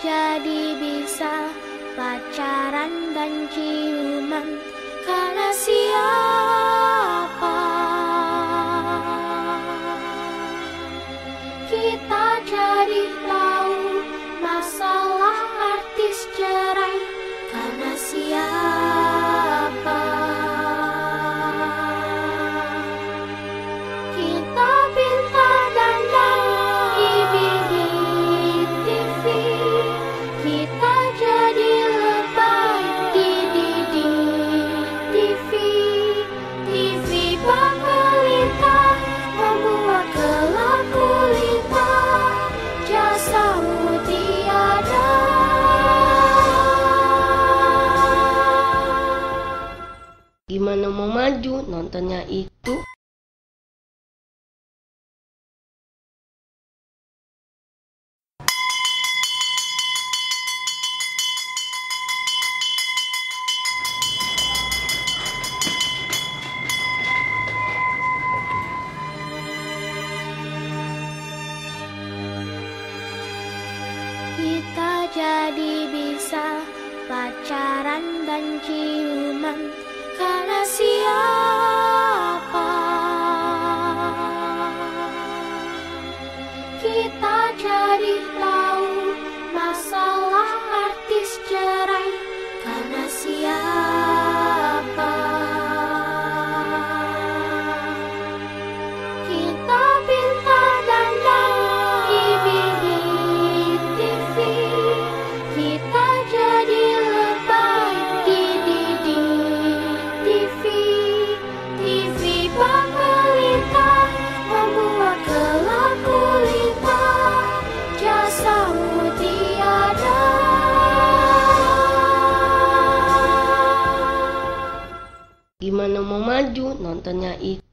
jadi bisa pacaran dan ciuman karena siapa? Kita jadi tahu masalah artis cerai karena siapa? Kita bintang dandan di bibir TV, kita jadi lebay di TV. TV pemerintah membuat gelap gulita, jasamu tiada. Gimana mau maju nontonnya itu? Kita jadi bisa pacaran dan ciuman karena siapa? Kita jadi tahu masalah artis cerai karena siapa? Kita bintang dandan di bibir TV, kita jadi lebay di TV. TV pemerintah membuat gelap gulita, jasamu tiada. Gimana mau maju nontonnya itu?